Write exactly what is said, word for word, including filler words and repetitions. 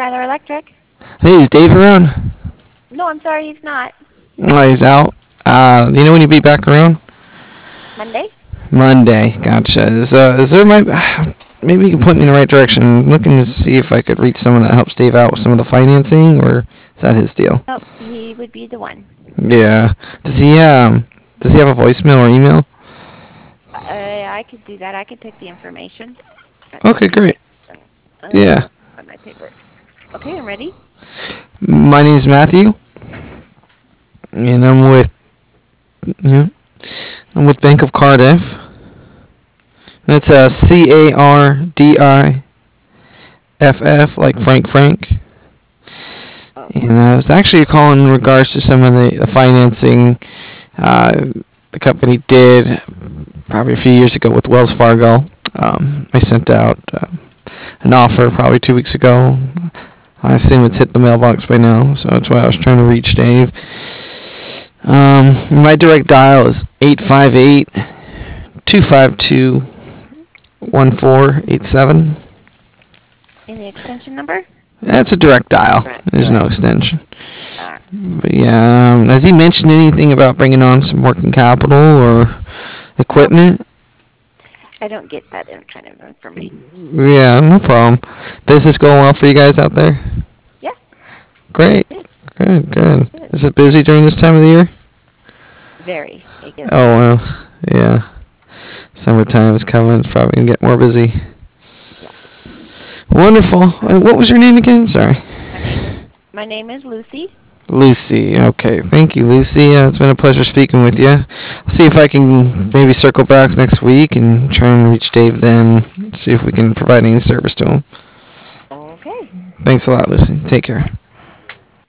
Skylar Electric. Hey, is Dave around? No, I'm sorry, he's not. Oh, he's out. Uh, do you know when he'll be back around? Monday? Monday. Gotcha. Is, uh, is there my... Maybe you can point me in the right direction. I'm looking to see if I could reach someone that helps Dave out with some of the financing, or is that his deal? Nope, he would be the one. Yeah. Does he, um... Does he have a voicemail or email? Uh, I could do that. I could take the information. Okay, great. Uh, Yeah. on my paper. Okay, I'm ready. My name's Matthew. And I'm with... Yeah. I'm with Bank of Cardiff. That's uh, C A R D I F F, like Frank Frank. Oh. And I was actually calling in regards to some of the, the financing uh, the company did probably a few years ago with Wells Fargo. Um, I sent out uh, an offer probably two weeks ago. I assume it's hit the mailbox by now, so that's why I was trying to reach Dave. Um, my direct dial is eight five eight, two five two, one four eight seven. And the extension number? That's a direct dial. Direct, There's no direct. extension. Ah, But yeah, um, has he mentioned anything about bringing on some working capital or equipment? I don't get that in- kind of information. Yeah, no problem. Business going well for you guys out there? Yeah. Great. Good. Good, good. Good. Is it busy during this time of the year? Very. It gets Oh, well, yeah. Summertime is coming. It's probably going to get more busy. Yeah. Wonderful. Uh, What was your name again? Sorry. My name is my name is Lucy. Lucy. Okay. Thank you, Lucy. Uh, it's been a pleasure speaking with you. I'll see if I can maybe circle back next week and try and reach Dave then, see if we can provide any service to him. Okay. Thanks a lot, Lucy. Take care.